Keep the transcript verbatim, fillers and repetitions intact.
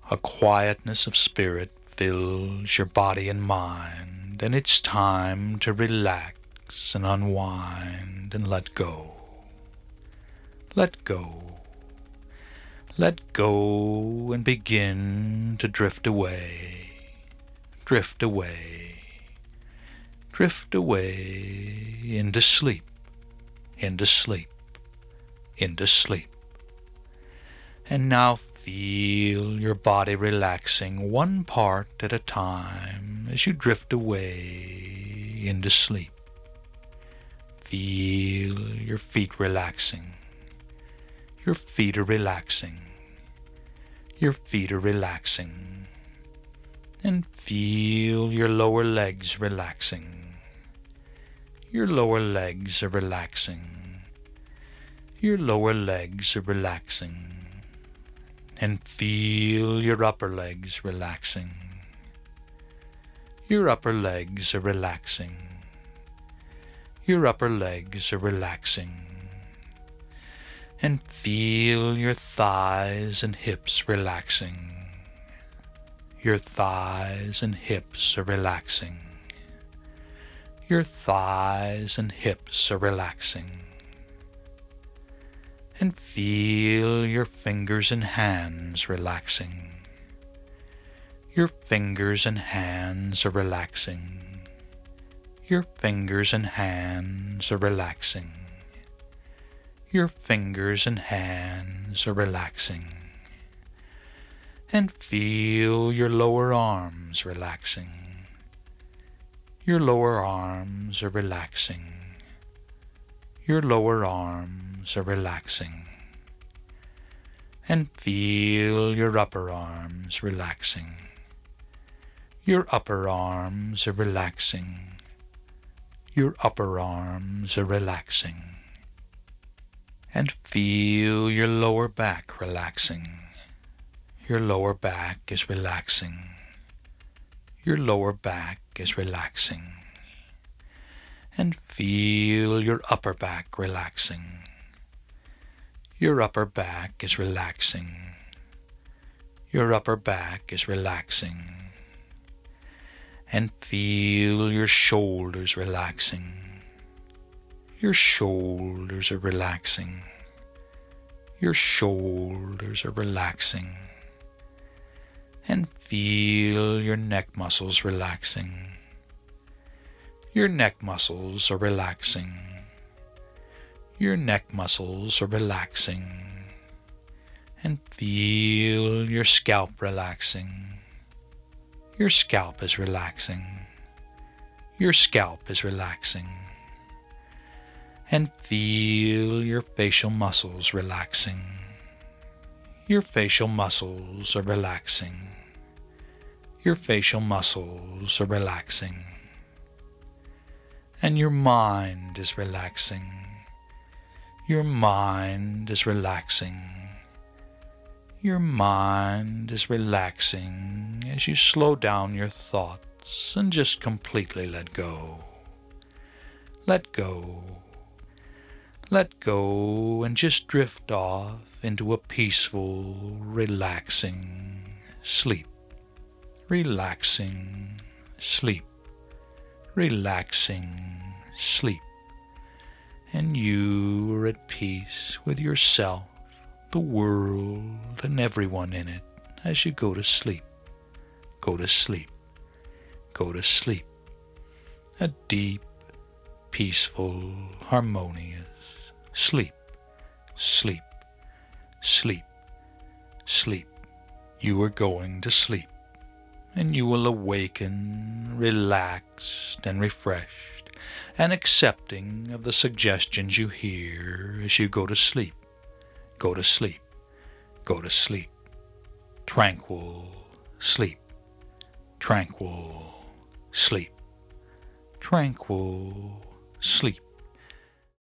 A quietness of spirit fills your body and mind, and it's time to relax and unwind and let go. Let go. Let go and begin to drift away. Drift away. Drift away into sleep. Into sleep. Into sleep. And now feel your body relaxing one part at a time as you drift away into sleep. Feel your feet relaxing. Your feet are relaxing. Your feet are relaxing. And feel your lower legs relaxing. Your lower legs are relaxing. Your lower legs are relaxing. And feel your upper legs relaxing. Your upper legs are relaxing. Your upper legs are relaxing. And feel your thighs and hips relaxing. Your thighs and hips are relaxing. Your thighs and hips are relaxing. And feel your fingers and hands relaxing. Your fingers and hands are relaxing. Your fingers and hands are relaxing. Your fingers and hands are relaxing. And feel your lower arms relaxing. Your lower arms are relaxing. Your lower arms are relaxing. And feel your upper arms relaxing. Your upper arms are relaxing. Your upper arms are relaxing. And feel your lower back relaxing. Your lower back is relaxing. Your lower back is relaxing. And feel your upper back relaxing. Your upper back is relaxing. Your upper back is relaxing. And feel your shoulders relaxing. Your shoulders are relaxing. Your shoulders are relaxing. And feel your neck muscles relaxing. Your neck muscles are relaxing. Your neck muscles are relaxing. And feel your scalp relaxing. Your scalp is relaxing. Your scalp is relaxing. And feel your facial muscles relaxing. Your facial muscles are relaxing. Your facial muscles are relaxing. And your mind is relaxing. Your mind is relaxing. Your mind is relaxing as you slow down your thoughts and just completely let go. Let go. Let go and just drift off into a peaceful, relaxing sleep. Relaxing sleep. Relaxing sleep. And you are at peace with yourself, the world, and everyone in it as you go to sleep. Go to sleep. Go to sleep. A deep, peaceful, harmonious sleep. Sleep. Sleep. Sleep. You are going to sleep. And you will awaken relaxed and refreshed and accepting of the suggestions you hear as you go to sleep. Go to sleep. Go to sleep. Tranquil sleep. Tranquil sleep. Tranquil sleep.